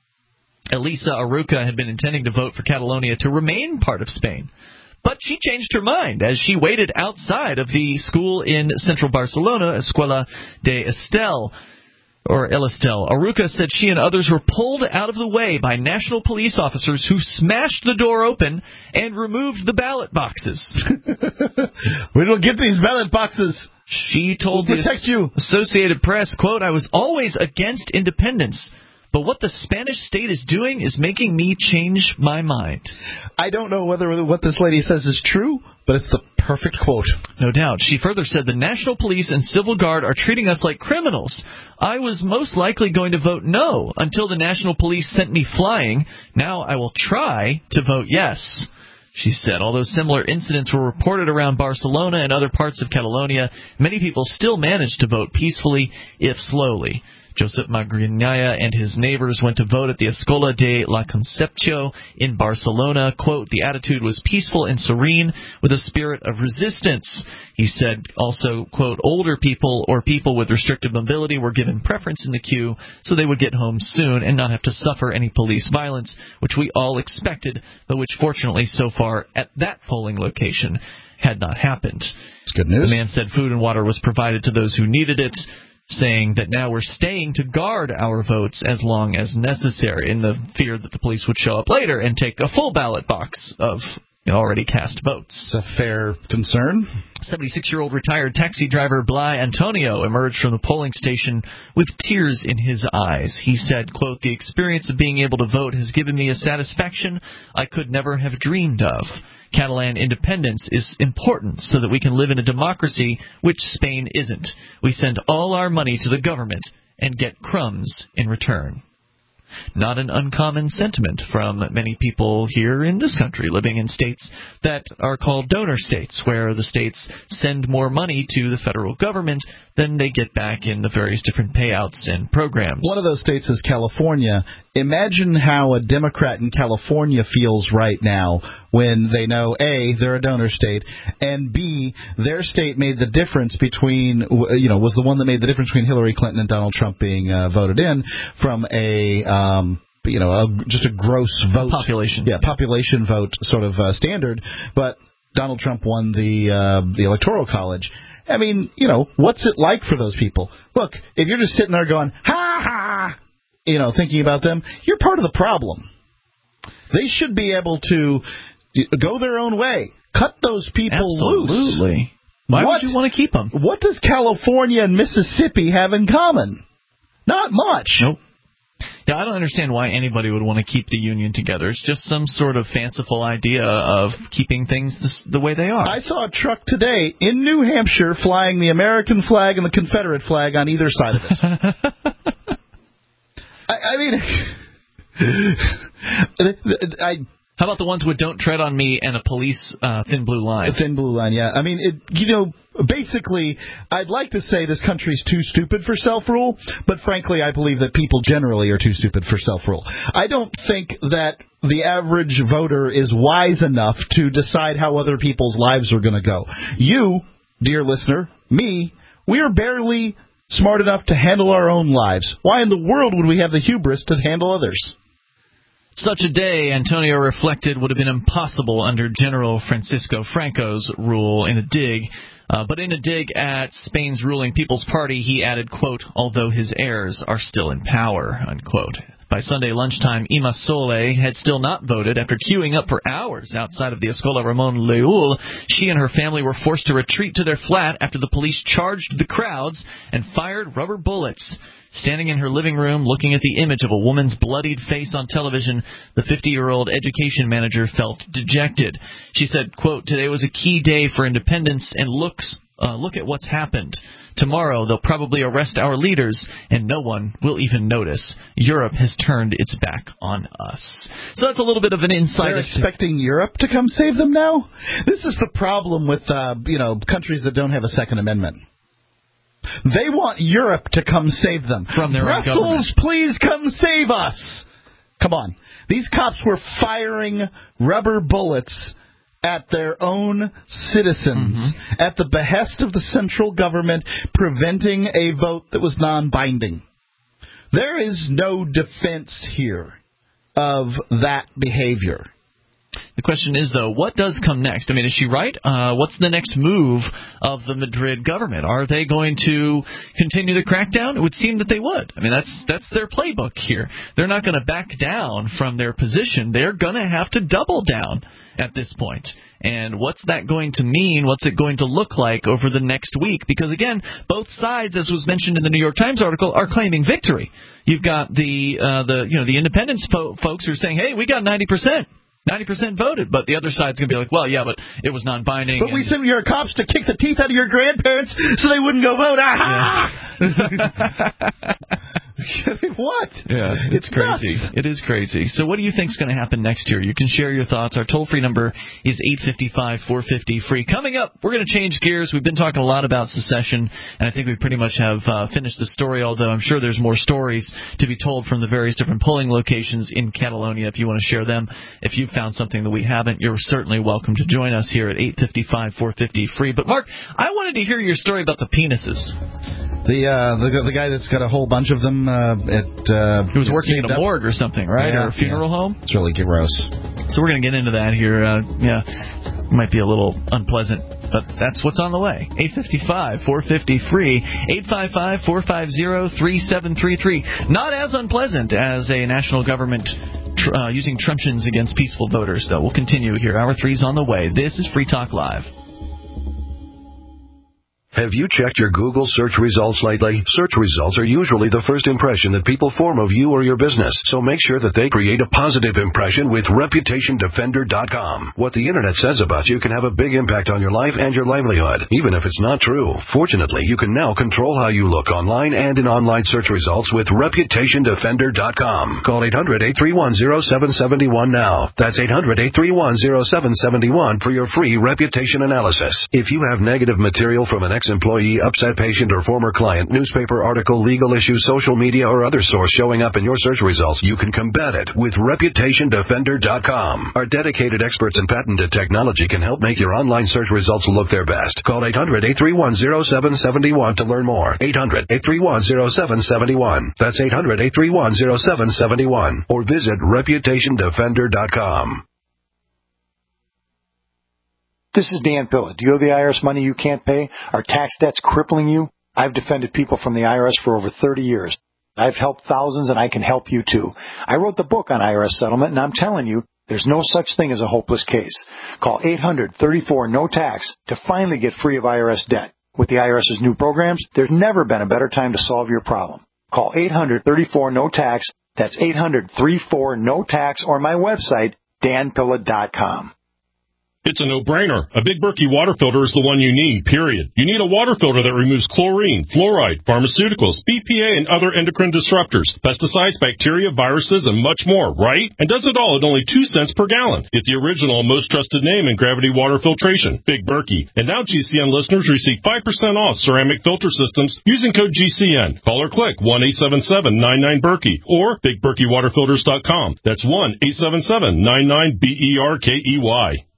Elisa Aruca had been intending to vote for Catalonia to remain part of Spain. But she changed her mind as she waited outside of the school in central Barcelona, Escuela de Estel. Or El Estel. Aruca said she and others were pulled out of the way by national police officers who smashed the door open and removed the ballot boxes. We don't get these ballot boxes. She told the Associated Press, quote, "I was always against independence, but what the Spanish state is doing is making me change my mind." I don't know whether what this lady says is true, but it's the perfect quote. No doubt. She further said, "The National Police and Civil Guard are treating us like criminals. I was most likely going to vote no until the National Police sent me flying. Now I will try to vote yes," she said. Although similar incidents were reported around Barcelona and other parts of Catalonia, many people still managed to vote peacefully, if slowly. Josep Magriñaya and his neighbors went to vote at the Escola de la Concepción in Barcelona. Quote, "The attitude was peaceful and serene with a spirit of resistance." He said also, quote, "Older people or people with restricted mobility were given preference in the queue so they would get home soon and not have to suffer any police violence, which we all expected, but which fortunately so far at that polling location had not happened." It's good news. The man said food and water was provided to those who needed it, saying that now we're staying to guard our votes as long as necessary, in the fear that the police would show up later and take a full ballot box of already cast votes. It's a fair concern. 76-year-old retired taxi driver Blay Antonio emerged from the polling station with tears in his eyes. He said, quote, "The experience of being able to vote has given me a satisfaction I could never have dreamed of. Catalan independence is important so that we can live in a democracy, which Spain isn't. We send all our money to the government and get crumbs in return." Not an uncommon sentiment from many people here in this country living in states that are called donor states, where the states send more money to the federal government than they get back in the various different payouts and programs. One of those states is California. Imagine how a Democrat in California feels right now when they know, A, they're a donor state, and B, their state made the difference between, was the one that made the difference between Hillary Clinton and Donald Trump being voted in from just a gross vote. Population. Yeah, population vote sort of standard, but Donald Trump won the Electoral College. I mean, what's it like for those people? Look, if you're just sitting there going, ha ha, thinking about them, you're part of the problem. They should be able to go their own way. Cut those people loose. Absolutely. Why would you want to keep them? What does California and Mississippi have in common? Not much. Nope. Yeah, I don't understand why anybody would want to keep the Union together. It's just some sort of fanciful idea of keeping things the way they are. I saw a truck today in New Hampshire flying the American flag and the Confederate flag on either side of it. How about the ones with "Don't tread on me" and a police thin blue line? A thin blue line, yeah. I mean, basically, I'd like to say this country's too stupid for self-rule, but frankly, I believe that people generally are too stupid for self-rule. I don't think that the average voter is wise enough to decide how other people's lives are going to go. You, dear listener, me, we are barely smart enough to handle our own lives. Why in the world would we have the hubris to handle others? Such a day, Antonio reflected, would have been impossible under General Francisco Franco's rule in a dig. But in a dig at Spain's ruling People's Party, he added, quote, although his heirs are still in power, unquote. By Sunday lunchtime, Ima Sole had still not voted. After queuing up for hours outside of the Escola Ramon Llull, she and her family were forced to retreat to their flat after the police charged the crowds and fired rubber bullets. Standing in her living room, looking at the image of a woman's bloodied face on television, the 50-year-old education manager felt dejected. She said, quote, today was a key day for independence, and look at what's happened. Tomorrow they'll probably arrest our leaders, and no one will even notice. Europe has turned its back on us. So that's a little bit of an insight. They're expecting Europe to come save them now? This is the problem with countries that don't have a Second Amendment. They want Europe to come save them. From their own government. Brussels, please come save us. Come on. These cops were firing rubber bullets at their own citizens at the behest of the central government, preventing a vote that was non-binding. There is no defense here of that behavior. The question is, though, what does come next? I mean, is she right? What's the next move of the Madrid government? Are they going to continue the crackdown? It would seem that they would. I mean, that's their playbook here. They're not going to back down from their position. They're going to have to double down at this point. And what's that going to mean? What's it going to look like over the next week? Because, again, both sides, as was mentioned in the New York Times article, are claiming victory. You've got the independence folks who are saying, hey, we got 90%. 90% voted, but the other side's going to be like, well, yeah, but it was non-binding. But we sent your cops to kick the teeth out of your grandparents so they wouldn't go vote. Aha! Yeah. What? Yeah, it's crazy. Nuts. It is crazy. So what do you think is going to happen next year? You can share your thoughts. Our toll-free number is 855-450-FREE. Coming up, we're going to change gears. We've been talking a lot about secession, and I think we pretty much have finished the story, although I'm sure there's more stories to be told from the various different polling locations in Catalonia if you want to share them. If you've found something that we haven't, you're certainly welcome to join us here at 855-450-FREE. But, Mark, I wanted to hear your story about the penises. The guy that's got a whole bunch of them he was working at a morgue or something, right? Yeah, or a funeral home? It's really gross. So we're going to get into that here. Might be a little unpleasant, but that's what's on the way. 855-450-FREE, 855-450-3733. Not as unpleasant as a national government using truncheons against peaceful voters, though. We'll continue here. Hour 3's on the way. This is Free Talk Live. Have you checked your Google search results lately? Search results are usually the first impression that people form of you or your business, so make sure that they create a positive impression with ReputationDefender.com. What the Internet says about you can have a big impact on your life and your livelihood, even if it's not true. Fortunately, you can now control how you look online and in online search results with ReputationDefender.com. Call 800-831-0771 now. That's 800-831-0771 for your free reputation analysis. If you have negative material from an ex-employee, upset patient, or former client, newspaper article, legal issue, social media, or other source showing up in your search results, you can combat it with ReputationDefender.com. Our dedicated experts in patented technology can help make your online search results look their best. Call 800-831-0771 to learn more. 800-831-0771. That's 800-831-0771. Or visit ReputationDefender.com. This is Dan Pilla. Do you owe the IRS money you can't pay? Are tax debts crippling you? I've defended people from the IRS for over 30 years. I've helped thousands, and I can help you too. I wrote the book on IRS settlement, and I'm telling you, there's no such thing as a hopeless case. Call 800-34-NO-TAX to finally get free of IRS debt. With the IRS's new programs, there's never been a better time to solve your problem. Call 800-34-NO-TAX. That's 800-34-NO-TAX, or my website, danpilla.com. It's a no-brainer. A Big Berkey water filter is the one you need, period. You need a water filter that removes chlorine, fluoride, pharmaceuticals, BPA, and other endocrine disruptors, pesticides, bacteria, viruses, and much more, right? And does it all at only 2 cents per gallon. Get the original, most trusted name in gravity water filtration, Big Berkey. And now GCN listeners receive 5% off ceramic filter systems using code GCN. Call or click 1-877-99-BERKEY or BigBerkeyWaterFilters.com. That's 1-877-99-BERKEY.